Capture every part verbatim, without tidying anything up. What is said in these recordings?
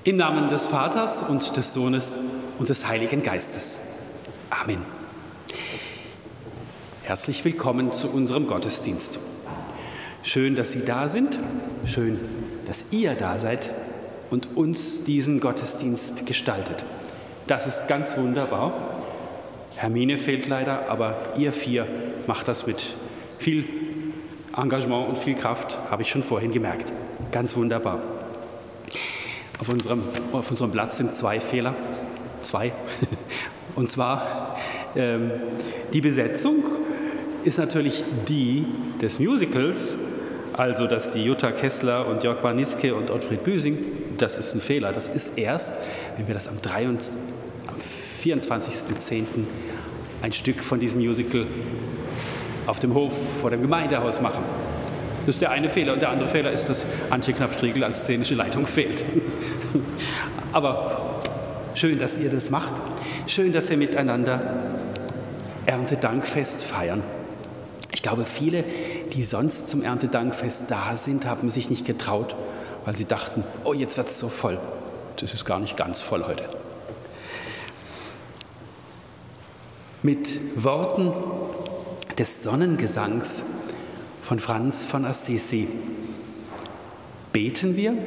Im Namen des Vaters und des Sohnes und des Heiligen Geistes. Amen. Herzlich willkommen zu unserem Gottesdienst. Schön, dass Sie da sind. Schön, dass ihr da seid und uns diesen Gottesdienst gestaltet. Das ist ganz wunderbar. Hermine fehlt leider, aber ihr vier macht das mit viel Engagement und viel Kraft, habe ich schon vorhin gemerkt. Ganz wunderbar. Auf unserem, auf unserem Blatt sind zwei Fehler. Zwei. Und zwar ähm, die Besetzung ist natürlich die des Musicals, also dass die Jutta Kessler und Jörg Barniske und Ottfried Büsing, das ist ein Fehler. Das ist erst, wenn wir das am, am vierundzwanzigsten zehnten ein Stück von diesem Musical auf dem Hof vor dem Gemeindehaus machen. Das ist der eine Fehler. Und der andere Fehler ist, dass Antje Knapp-Striegel als szenische Leitung fehlt. Aber schön, dass ihr das macht. Schön, dass wir miteinander Erntedankfest feiern. Ich glaube, viele, die sonst zum Erntedankfest da sind, haben sich nicht getraut, weil sie dachten, oh, jetzt wird es so voll. Das ist gar nicht ganz voll heute. Mit Worten des Sonnengesangs von Franz von Assisi beten wir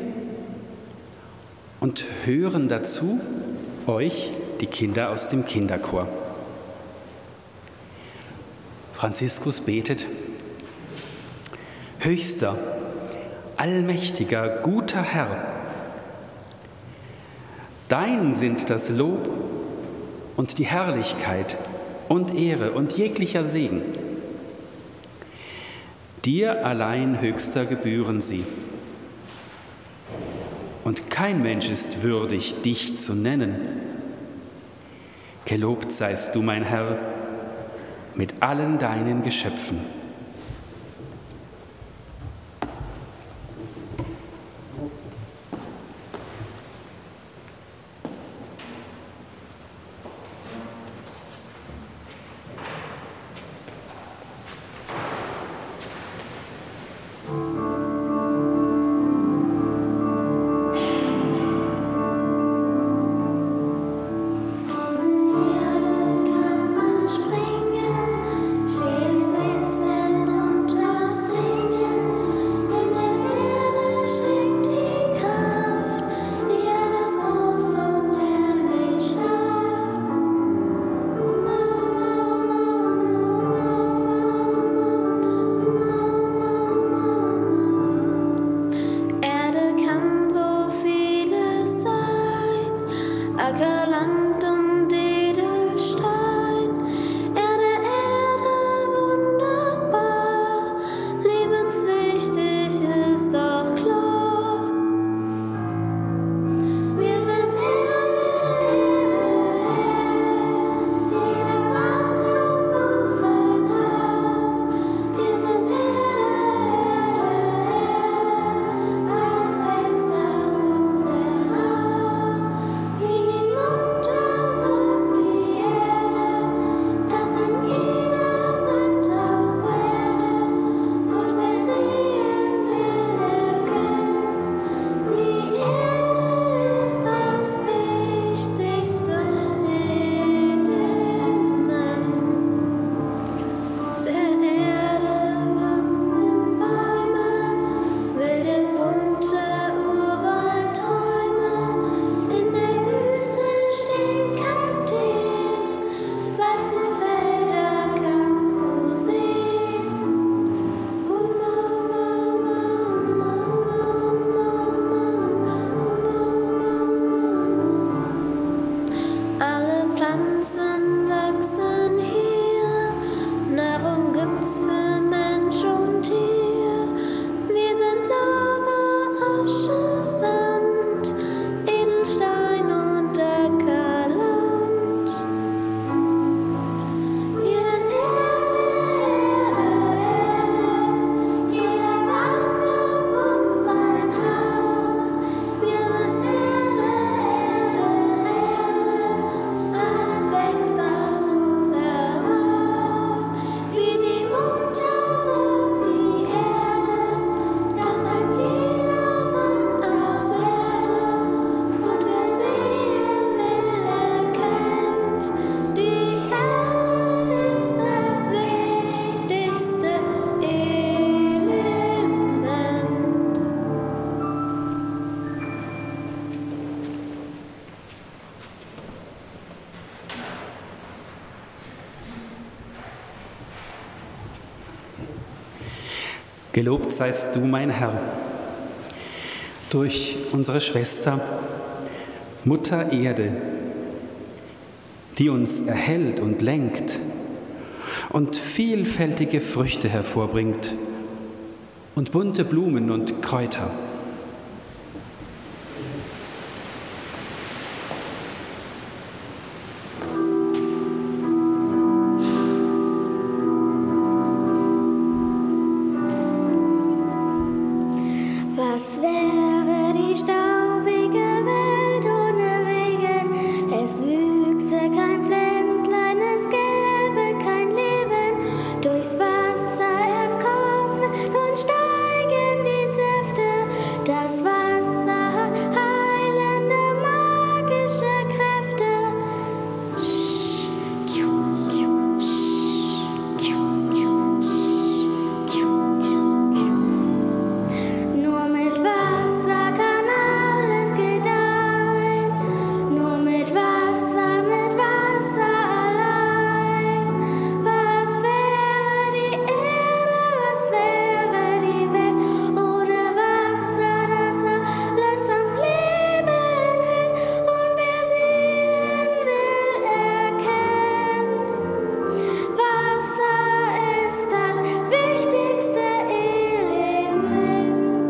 und hören dazu euch, die Kinder aus dem Kinderchor. Franziskus betet: Höchster, allmächtiger, guter Herr, dein sind das Lob und die Herrlichkeit und Ehre und jeglicher Segen. Dir allein, Höchster, gebühren sie. Und kein Mensch ist würdig, dich zu nennen. Gelobt seist du, mein Herr, mit allen deinen Geschöpfen. Erde kann man springen, stehen, sitzen. Gelobt seist du, mein Herr, durch unsere Schwester, Mutter Erde, die uns erhält und lenkt und vielfältige Früchte hervorbringt und bunte Blumen und Kräuter. Was wäre die staubige Welt ohne Regen? Es wüchse kein Pflänzlein, es gäbe kein Leben. Durchs Wasser erst kommen, nun steigen die Säfte. Das Wasser hat heilende, magische Kräfte. Sch, kiu, kiu, sch, kiu, kiu, sch, kiu, kiu, kiu. Nur mit Wasser kann alles gedeihen, nur mit Wasser, mit Wasser allein. Was wäre die Erde, was wäre die Welt ohne Wasser, das alles am Leben hält und wer sehen will, erkennt. Wasser ist das wichtigste Element.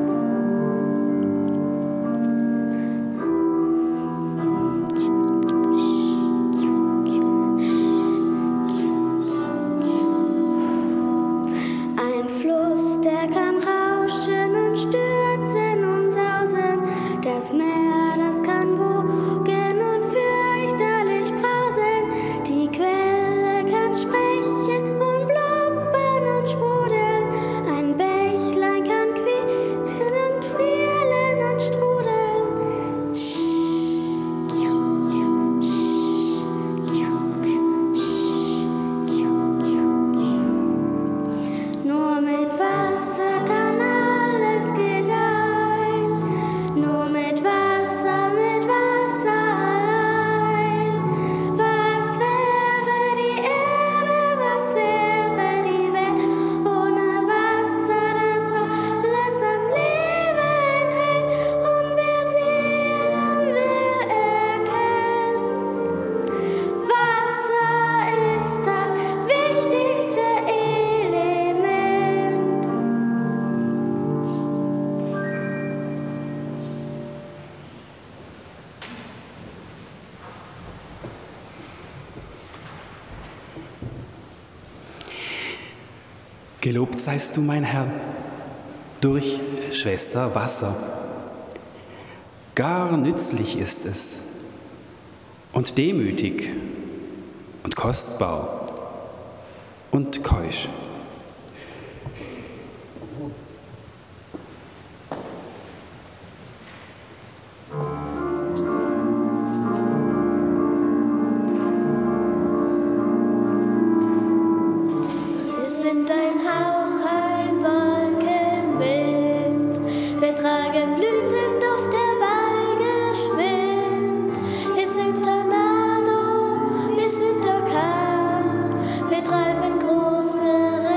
Ein Fluss, der kann rauschen und stürzen und sausen. Das Meer, das kann wogen und fürchterlich brausen. Die Quelle kann sprechen und blubbern und sprudeln. Ein Bächlein kann quietschen und quirlen und strudeln. Sch, kiu, kiu, sch, kiu, kiu, sch, kiu, kiu, kiu. Nur mit Wasser kann alles gedeihen, nur mit Wasser, mit Wasser allein. Was wäre die Erde, was wäre die Welt ohne Wasser, das alles am Leben hält und wer sehen will, erkennt. Wasser ist das wichtigste Element. Gelobt seist du, mein Herr, durch Schwester Wasser. Gar nützlich ist es und demütig und kostbar und keusch. Wir sind ein Hauch, ein Wolkenwind. Wir tragen Blütenduft herbeigeschwind. Wir sind Tornado, wir sind Orkan. Wir treiben große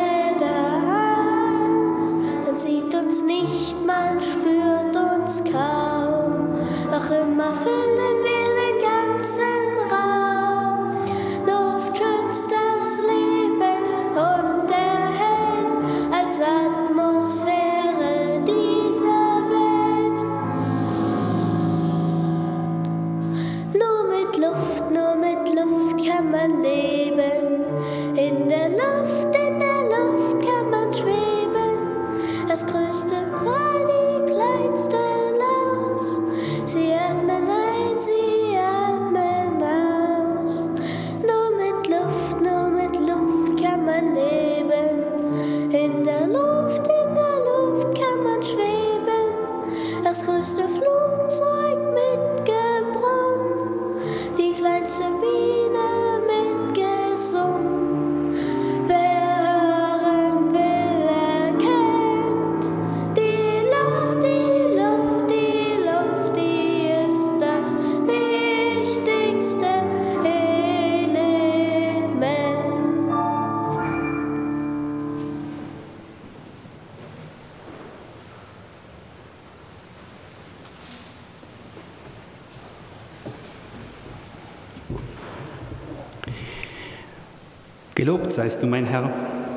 Gelobt seist du, mein Herr,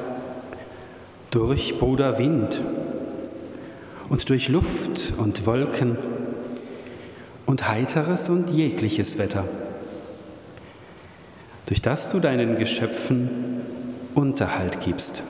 durch Bruder Wind und durch Luft und Wolken und heiteres und jegliches Wetter, durch das du deinen Geschöpfen Unterhalt gibst.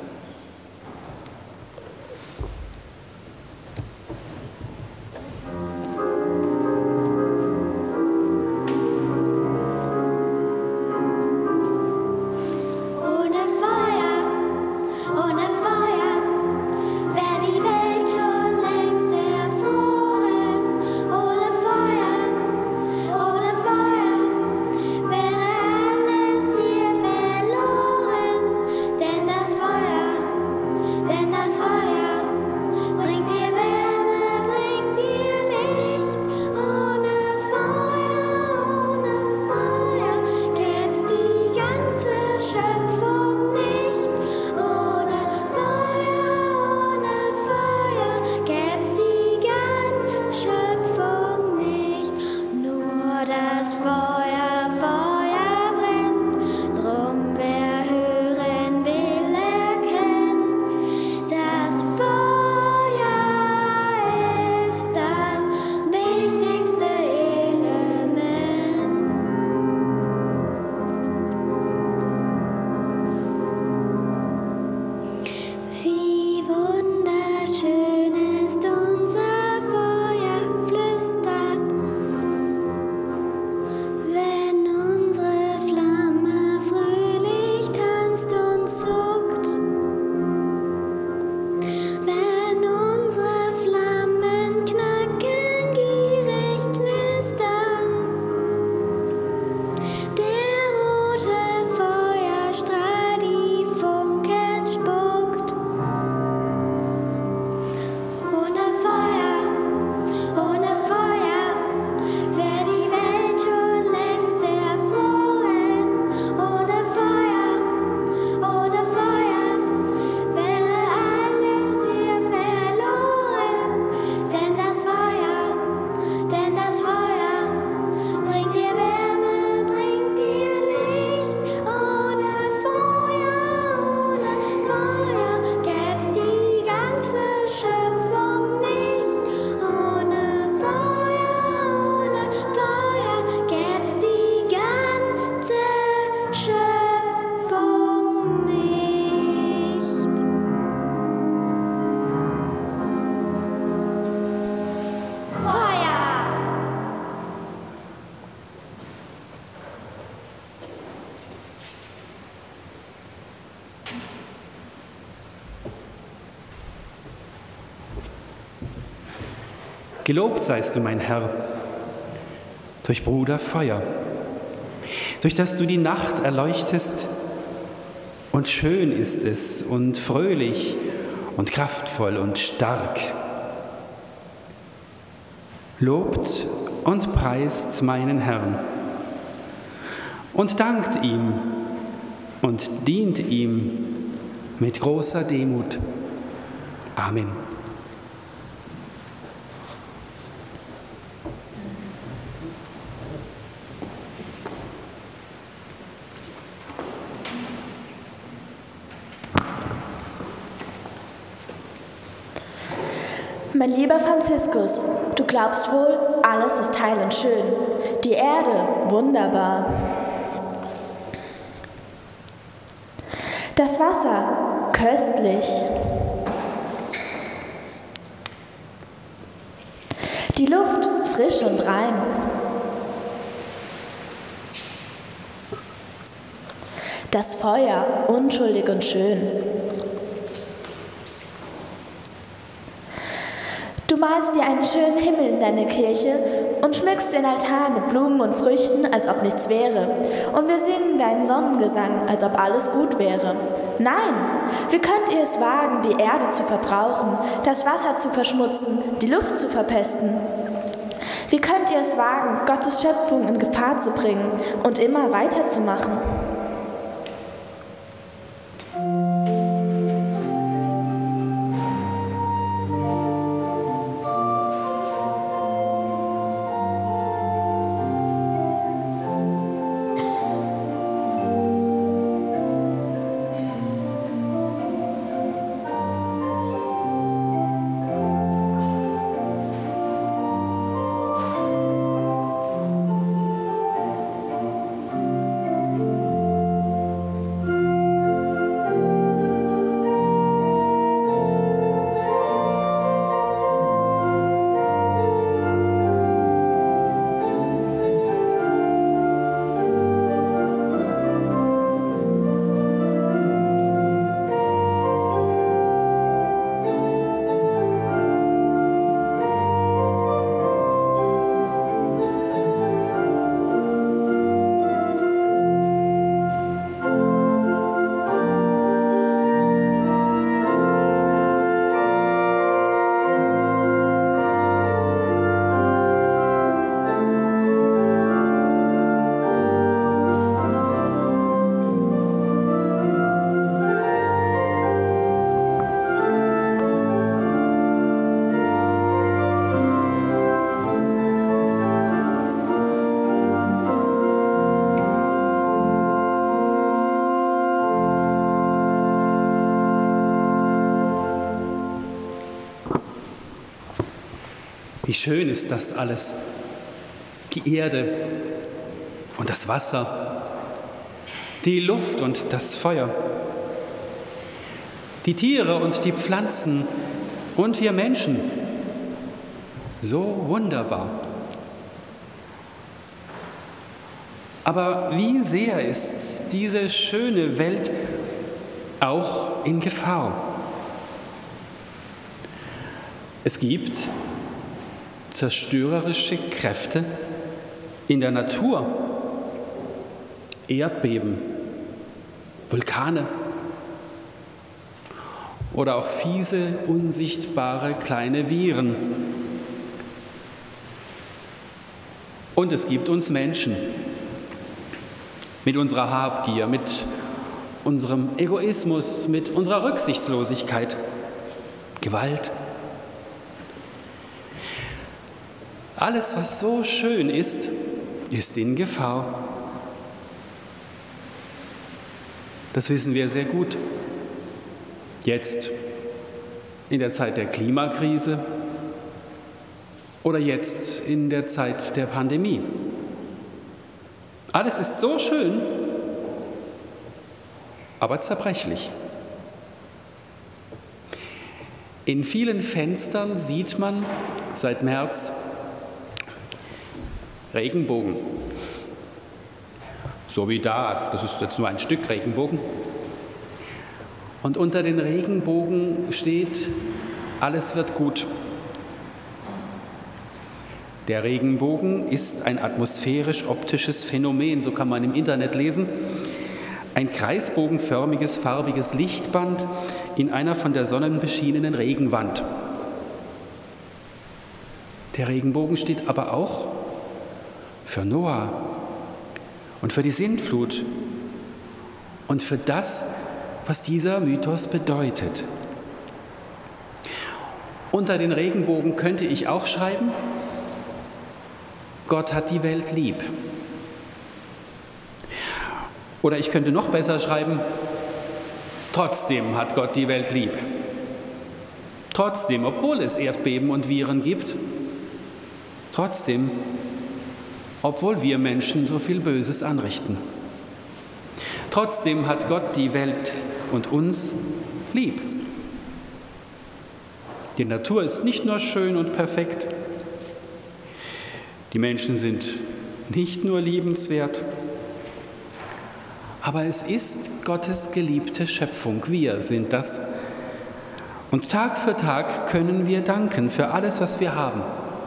Gelobt seist du, mein Herr, durch Bruder Feuer, durch das du die Nacht erleuchtest, und schön ist es und fröhlich und kraftvoll und stark. Lobt und preist meinen Herrn und dankt ihm und dient ihm mit großer Demut. Amen. Mein lieber Franziskus, du glaubst wohl, alles ist heil und schön. Die Erde, wunderbar. Das Wasser, köstlich. Die Luft, frisch und rein. Das Feuer, unschuldig und schön. Du malst dir einen schönen Himmel in deine Kirche und schmückst den Altar mit Blumen und Früchten, als ob nichts wäre. Und wir singen deinen Sonnengesang, als ob alles gut wäre. Nein, wie könnt ihr es wagen, die Erde zu verbrauchen, das Wasser zu verschmutzen, die Luft zu verpesten? Wie könnt ihr es wagen, Gottes Schöpfung in Gefahr zu bringen und immer weiterzumachen? Wie schön ist das alles. Die Erde und das Wasser, die Luft und das Feuer, die Tiere und die Pflanzen und wir Menschen. So wunderbar. Aber wie sehr ist diese schöne Welt auch in Gefahr? Es gibt zerstörerische Kräfte in der Natur, Erdbeben, Vulkane oder auch fiese, unsichtbare kleine Viren. Und es gibt uns Menschen mit unserer Habgier, mit unserem Egoismus, mit unserer Rücksichtslosigkeit, Gewalt. Alles, was so schön ist, ist in Gefahr. Das wissen wir sehr gut. Jetzt in der Zeit der Klimakrise oder jetzt in der Zeit der Pandemie. Alles ist so schön, aber zerbrechlich. In vielen Fenstern sieht man seit März Regenbogen. So wie da, das ist jetzt nur ein Stück Regenbogen. Und unter den Regenbogen steht, alles wird gut. Der Regenbogen ist ein atmosphärisch-optisches Phänomen, so kann man im Internet lesen. Ein kreisbogenförmiges, farbiges Lichtband in einer von der Sonne beschienenen Regenwand. Der Regenbogen steht aber auch für Noah und für die Sintflut und für das, was dieser Mythos bedeutet. Unter den Regenbogen könnte ich auch schreiben, Gott hat die Welt lieb. Oder ich könnte noch besser schreiben, trotzdem hat Gott die Welt lieb. Trotzdem, obwohl es Erdbeben und Viren gibt, trotzdem, obwohl wir Menschen so viel Böses anrichten. Trotzdem hat Gott die Welt und uns lieb. Die Natur ist nicht nur schön und perfekt, die Menschen sind nicht nur liebenswert, aber es ist Gottes geliebte Schöpfung. Wir sind das. Und Tag für Tag können wir danken für alles, was wir haben.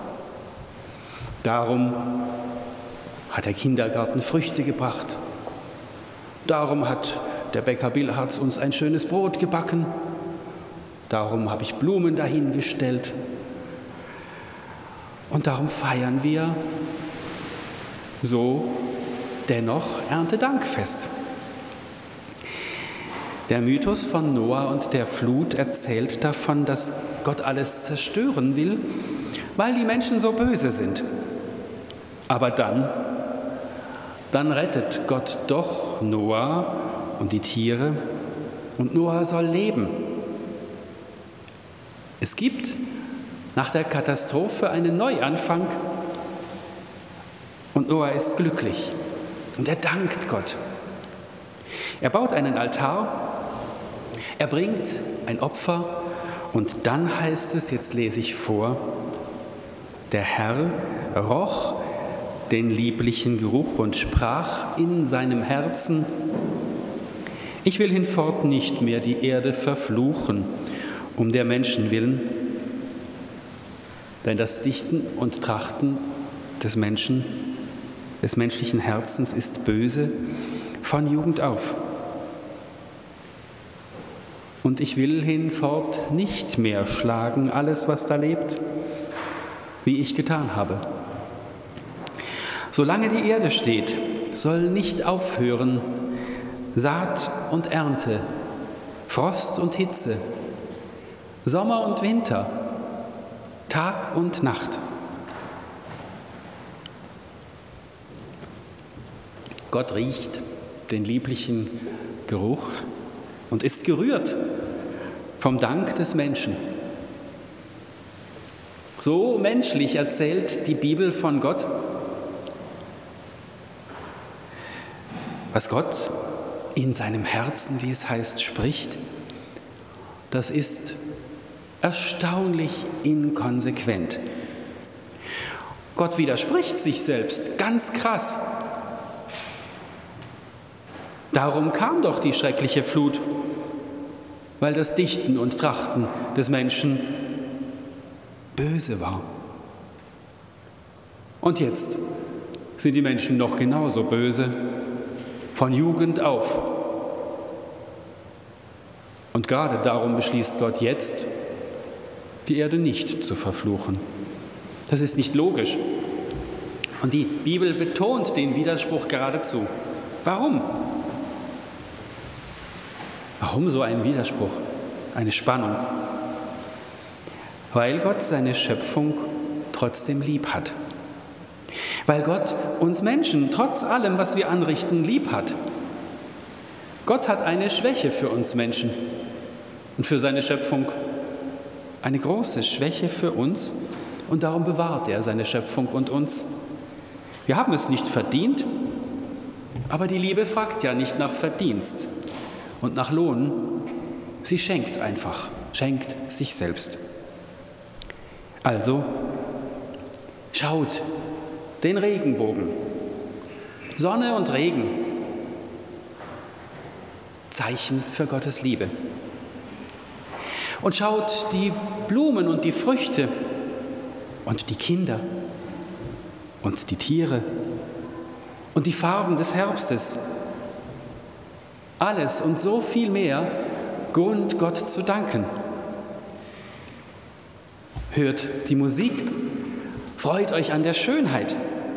Darum hat der Kindergarten Früchte gebracht. Darum hat der Bäcker Billharz uns ein schönes Brot gebacken. Darum habe ich Blumen dahingestellt. Und darum feiern wir so dennoch Erntedankfest. Der Mythos von Noah und der Flut erzählt davon, dass Gott alles zerstören will, weil die Menschen so böse sind. Aber dann, dann rettet Gott doch Noah und die Tiere und Noah soll leben. Es gibt nach der Katastrophe einen Neuanfang und Noah ist glücklich und er dankt Gott. Er baut einen Altar, er bringt ein Opfer und dann heißt es, jetzt lese ich vor, der Herr roch den lieblichen Geruch und sprach in seinem Herzen, ich will hinfort nicht mehr die Erde verfluchen, um der Menschen willen, denn das Dichten und Trachten des Menschen, des menschlichen Herzens ist böse von Jugend auf. Und ich will hinfort nicht mehr schlagen alles, was da lebt, wie ich getan habe. Solange die Erde steht, soll nicht aufhören Saat und Ernte, Frost und Hitze, Sommer und Winter, Tag und Nacht. Gott riecht den lieblichen Geruch und ist gerührt vom Dank des Menschen. So menschlich erzählt die Bibel von Gott. Was Gott in seinem Herzen, wie es heißt, spricht, das ist erstaunlich inkonsequent. Gott widerspricht sich selbst, ganz krass. Darum kam doch die schreckliche Flut, weil das Dichten und Trachten des Menschen böse war. Und jetzt sind die Menschen noch genauso böse, von Jugend auf. Und gerade darum beschließt Gott jetzt, die Erde nicht zu verfluchen. Das ist nicht logisch. Und die Bibel betont den Widerspruch geradezu. Warum? Warum so ein Widerspruch, eine Spannung? Weil Gott seine Schöpfung trotzdem lieb hat. Weil Gott uns Menschen trotz allem, was wir anrichten, lieb hat. Gott hat eine Schwäche für uns Menschen und für seine Schöpfung. Eine große Schwäche für uns und darum bewahrt er seine Schöpfung und uns. Wir haben es nicht verdient, aber die Liebe fragt ja nicht nach Verdienst und nach Lohn. Sie schenkt einfach, schenkt sich selbst. Also, schaut den Regenbogen, Sonne und Regen, Zeichen für Gottes Liebe. Und schaut die Blumen und die Früchte und die Kinder und die Tiere und die Farben des Herbstes. Alles und so viel mehr Grund, Gott zu danken. Hört die Musik, freut euch an der Schönheit,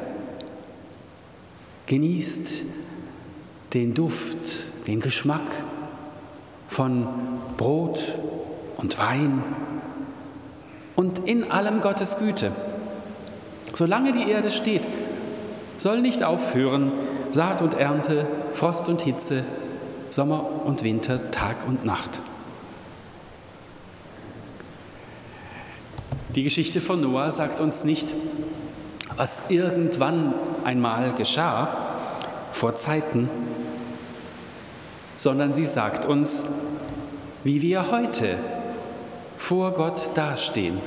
genießt den Duft, den Geschmack von Brot und Wein und in allem Gottes Güte. Solange die Erde steht, soll nicht aufhören Saat und Ernte, Frost und Hitze, Sommer und Winter, Tag und Nacht. Die Geschichte von Noah sagt uns nicht, was irgendwann einmal geschah, vor Zeiten, sondern sie sagt uns, wie wir heute vor Gott dastehen.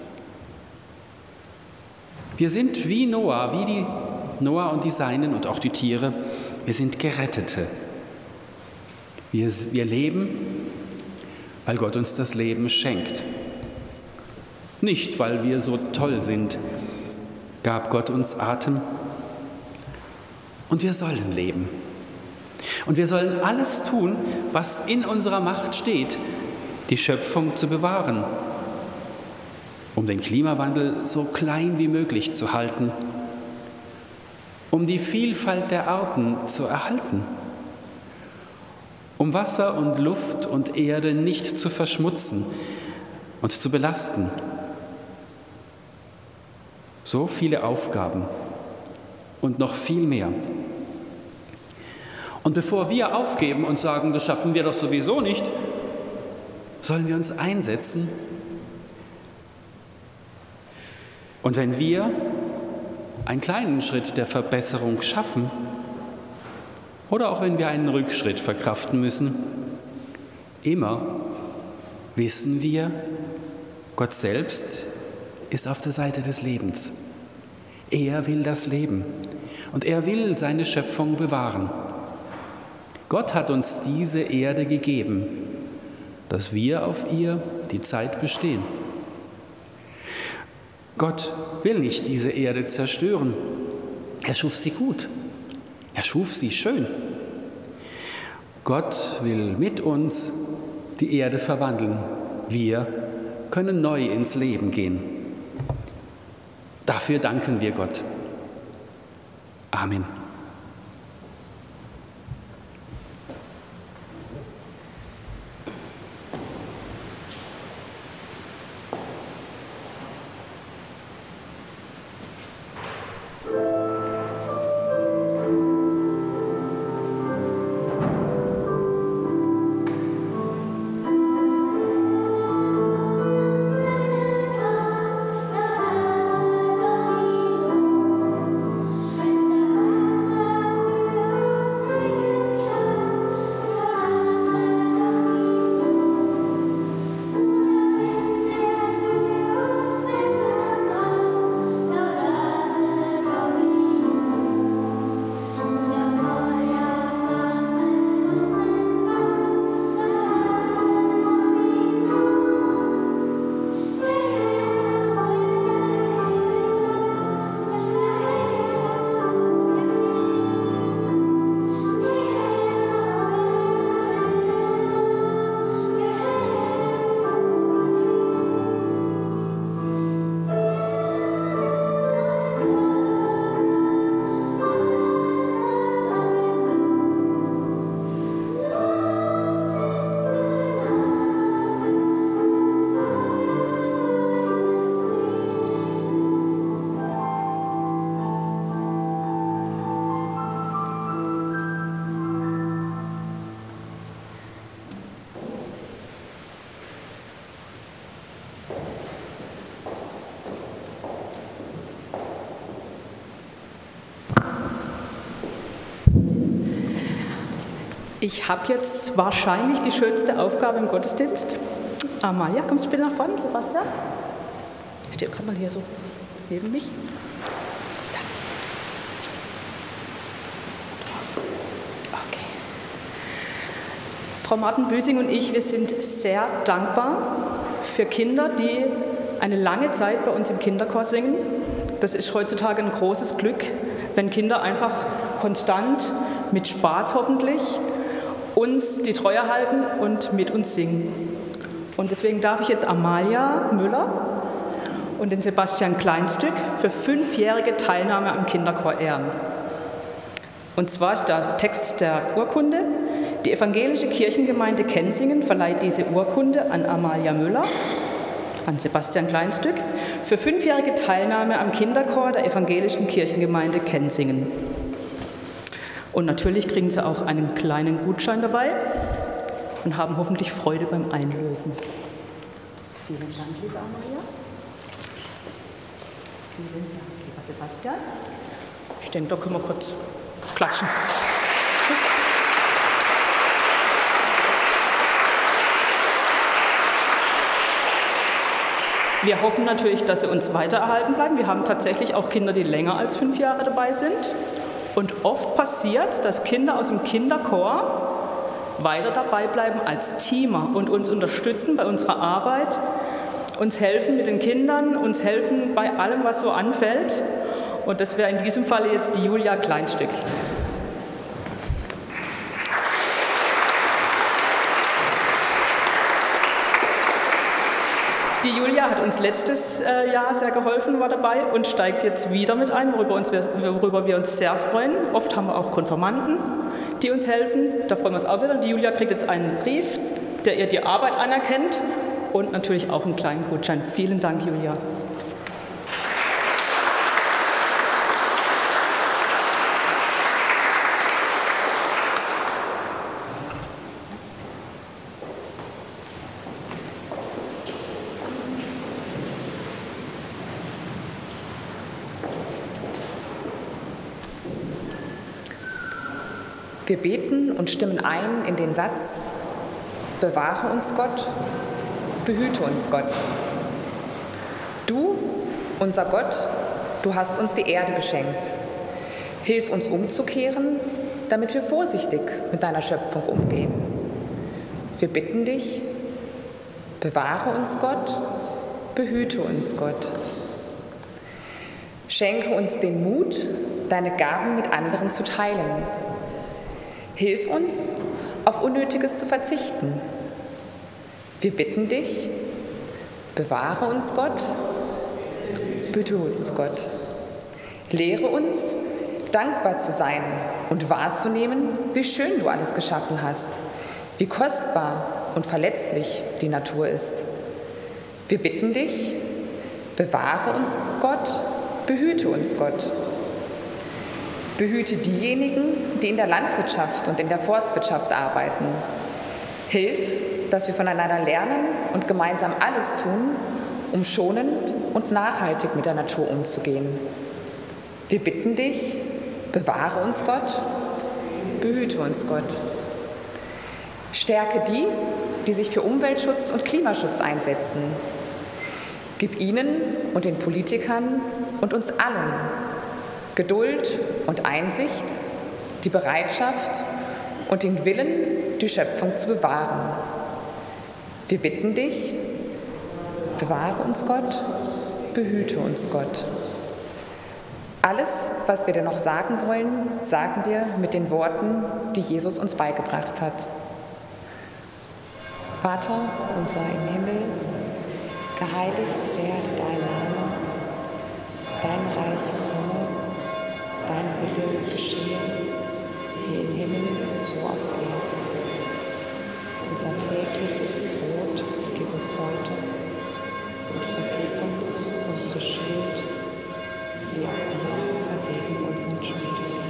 Wir sind wie Noah, wie die Noah und die Seinen und auch die Tiere, wir sind Gerettete. Wir, wir leben, weil Gott uns das Leben schenkt. Nicht, weil wir so toll sind, gab Gott uns Atem. Und wir sollen leben. Und wir sollen alles tun, was in unserer Macht steht, die Schöpfung zu bewahren, um den Klimawandel so klein wie möglich zu halten, um die Vielfalt der Arten zu erhalten, um Wasser und Luft und Erde nicht zu verschmutzen und zu belasten. So viele Aufgaben und noch viel mehr. Und bevor wir aufgeben und sagen, das schaffen wir doch sowieso nicht, sollen wir uns einsetzen. Und wenn wir einen kleinen Schritt der Verbesserung schaffen, oder auch wenn wir einen Rückschritt verkraften müssen, immer wissen wir, Gott selbst ist auf der Seite des Lebens. Er will das Leben und er will seine Schöpfung bewahren. Gott hat uns diese Erde gegeben, dass wir auf ihr die Zeit bestehen. Gott will nicht diese Erde zerstören. Er schuf sie gut. Er schuf sie schön. Gott will mit uns die Erde verwandeln. Wir können neu ins Leben gehen. Dafür danken wir Gott. Amen. Deine Ich habe jetzt wahrscheinlich die schönste Aufgabe im Gottesdienst. Amalia, kommst du bitte nach vorne, Sebastian? Ich stehe gerade mal hier so neben mich. Da. Okay. Frau Martin-Büsing und ich, wir sind sehr dankbar für Kinder, die eine lange Zeit bei uns im Kinderchor singen. Das ist heutzutage ein großes Glück, wenn Kinder einfach konstant, mit Spaß hoffentlich, uns die Treue halten und mit uns singen. Und deswegen darf ich jetzt Amalia Müller und den Sebastian Kleinstück für fünfjährige Teilnahme am Kinderchor ehren. Und zwar ist der Text der Urkunde: Die evangelische Kirchengemeinde Kensingen verleiht diese Urkunde an Amalia Müller, an Sebastian Kleinstück, für fünfjährige Teilnahme am Kinderchor der evangelischen Kirchengemeinde Kensingen. Und natürlich kriegen sie auch einen kleinen Gutschein dabei und haben hoffentlich Freude beim Einlösen. Vielen Dank, liebe Amalia. Vielen Dank, lieber Sebastian. Ich denke, da können wir kurz klatschen. Wir hoffen natürlich, dass sie uns weiter erhalten bleiben. Wir haben tatsächlich auch Kinder, die länger als fünf Jahre dabei sind. Und oft passiert, dass Kinder aus dem Kinderchor weiter dabei bleiben als Teamer und uns unterstützen bei unserer Arbeit, uns helfen mit den Kindern, uns helfen bei allem, was so anfällt. Und das wäre in diesem Falle jetzt die Julia Kleinstück. Die Julia hat uns letztes äh, Jahr sehr geholfen, war dabei und steigt jetzt wieder mit ein, worüber, uns, worüber wir uns sehr freuen. Oft haben wir auch Konfirmanden, die uns helfen. Da freuen wir uns auch wieder. Die Julia kriegt jetzt einen Brief, der ihr die Arbeit anerkennt und natürlich auch einen kleinen Gutschein. Vielen Dank, Julia. Wir beten und stimmen ein in den Satz: Bewahre uns Gott, behüte uns Gott. Du, unser Gott, du hast uns die Erde geschenkt. Hilf uns umzukehren, damit wir vorsichtig mit deiner Schöpfung umgehen. Wir bitten dich, bewahre uns Gott, behüte uns Gott. Schenke uns den Mut, deine Gaben mit anderen zu teilen. Hilf uns, auf Unnötiges zu verzichten. Wir bitten dich, bewahre uns Gott, behüte uns Gott. Lehre uns, dankbar zu sein und wahrzunehmen, wie schön du alles geschaffen hast, wie kostbar und verletzlich die Natur ist. Wir bitten dich, bewahre uns Gott, behüte uns Gott. Behüte diejenigen, die in der Landwirtschaft und in der Forstwirtschaft arbeiten. Hilf, dass wir voneinander lernen und gemeinsam alles tun, um schonend und nachhaltig mit der Natur umzugehen. Wir bitten dich, bewahre uns Gott, behüte uns Gott. Stärke die, die sich für Umweltschutz und Klimaschutz einsetzen. Gib ihnen und den Politikern und uns allen Geduld und Einsicht, die Bereitschaft und den Willen, die Schöpfung zu bewahren. Wir bitten dich, bewahre uns Gott, behüte uns Gott. Alles, was wir dir noch sagen wollen, sagen wir mit den Worten, die Jesus uns beigebracht hat. Vater unser im Himmel, geheiligt werde dein Name, dein Reich komme, dein Wille geschehe, wie im Himmel, so auf Erden. Unser tägliches Brot gib uns heute und vergib uns unsere Schuld, wie auch wir vergeben unseren Schuldigen.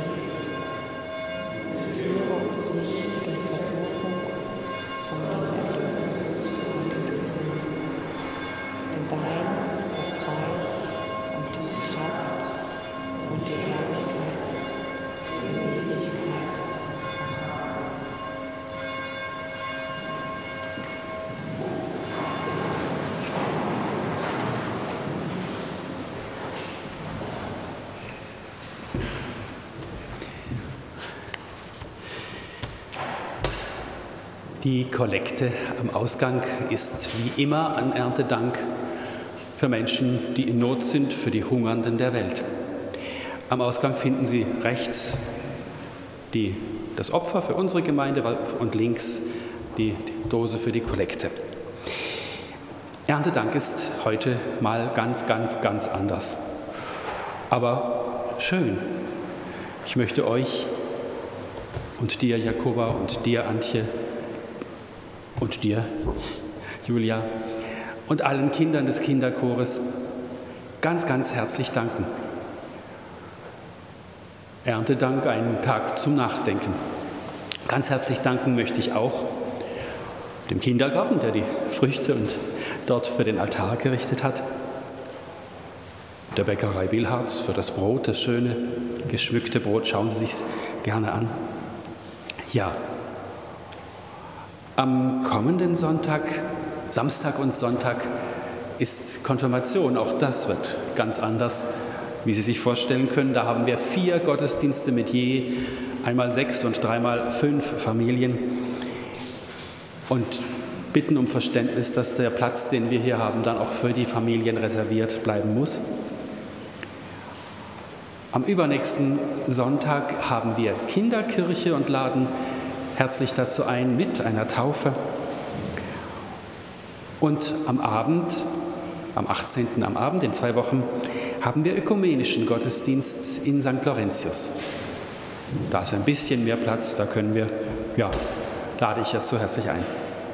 Führe uns nicht in Versuchung, sondern erlöse uns von dem Bösen. Denn dein ist das Reich und die Kraft und die Herrlichkeit in Ewigkeit. Amen. Die Kollekte am Ausgang ist wie immer ein Erntedank für Menschen, die in Not sind, für die Hungernden der Welt. Am Ausgang finden Sie rechts die, das Opfer für unsere Gemeinde und links die, die Dose für die Kollekte. Erntedank ist heute mal ganz, ganz, ganz anders. Aber schön. Ich möchte euch und dir, Jakoba, und dir, Antje, und dir, Julia, und allen Kindern des Kinderchores ganz, ganz herzlich danken. Erntedank, ein Tag zum Nachdenken. Ganz herzlich danken möchte ich auch dem Kindergarten, der die Früchte und dort für den Altar gerichtet hat, der Bäckerei Bilharz für das Brot, das schöne, geschmückte Brot. Schauen Sie sich's gerne an. Ja, am kommenden Sonntag, Samstag und Sonntag, ist Konfirmation. Auch das wird ganz anders, wie Sie sich vorstellen können. Da haben wir vier Gottesdienste mit je einmal sechs und dreimal fünf Familien und bitten um Verständnis, dass der Platz, den wir hier haben, dann auch für die Familien reserviert bleiben muss. Am übernächsten Sonntag haben wir Kinderkirche und laden herzlich dazu ein mit einer Taufe. Und am Abend, am achtzehnten am Abend, in zwei Wochen, haben wir ökumenischen Gottesdienst in Sankt Laurentius. Da ist ein bisschen mehr Platz, da können wir, ja, lade ich dazu herzlich ein.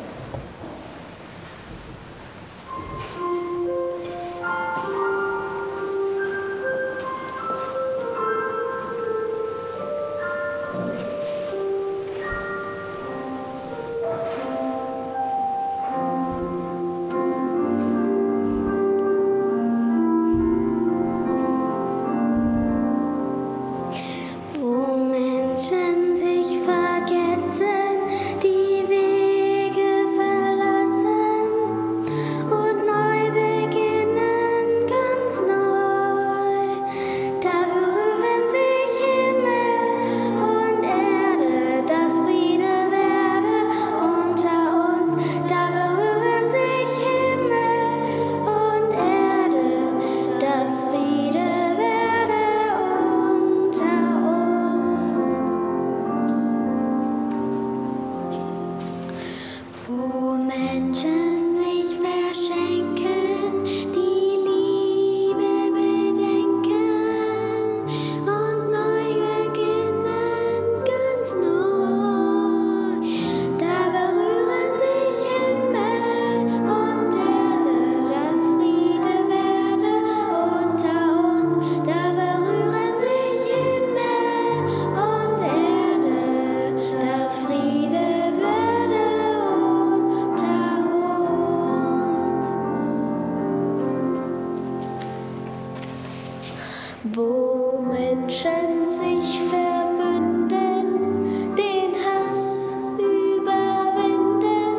Wo Menschen sich verbünden, den Hass überwinden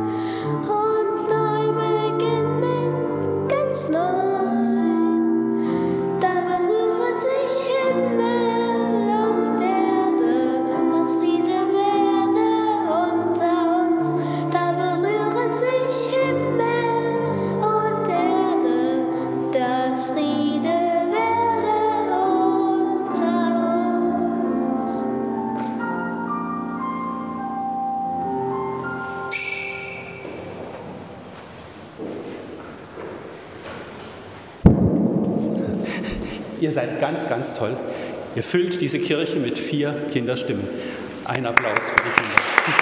und neu beginnen, ganz neu. Da berühren sich Himmel und Erde, dass Friede werde unter uns. Da berühren sich Himmel und Erde, dass Friede Ihr seid ganz, ganz toll. Ihr füllt diese Kirche mit vier Kinderstimmen. Ein Applaus für die Kinder.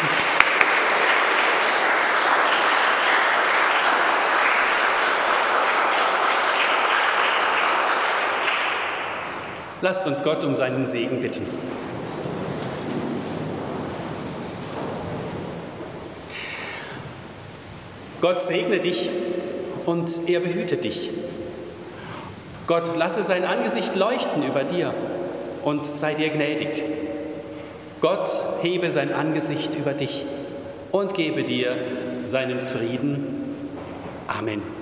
Lasst uns Gott um seinen Segen bitten. Gott segne dich und er behüte dich. Gott lasse sein Angesicht leuchten über dir und sei dir gnädig. Gott hebe sein Angesicht über dich und gebe dir seinen Frieden. Amen.